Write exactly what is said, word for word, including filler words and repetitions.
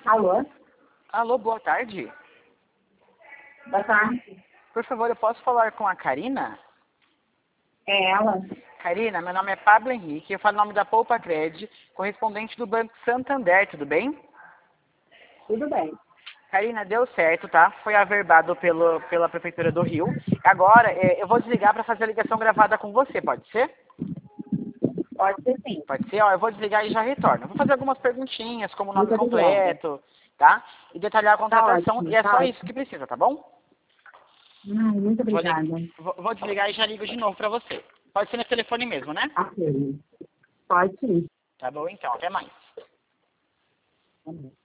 Alô? Alô, boa tarde. Boa tarde. Por favor, eu posso falar com a Karina? É ela? Karina, meu nome é Pablo Henrique, eu falo em nome da Poupa Cred, correspondente do Banco Santander, tudo bem? Tudo bem. Karina, deu certo, tá? Foi averbado pelo, pela Prefeitura do Rio. Agora, é, eu vou desligar para fazer a ligação gravada com você, pode ser? Pode ser sim. Pode ser? Ó, eu vou desligar e já retorno. Vou fazer algumas perguntinhas, como o nome Muito obrigada. completo, tá? E detalhar a Tá contratação, ótimo, e é tá só isso ótimo. que precisa, tá bom? Hum, muito Vou, lig- obrigada. vou- vou desligar e já ligo de novo para você. Pode ser nesse telefone mesmo, né? Ok. Pode sim. Tá bom, então. Até mais. Tá bom.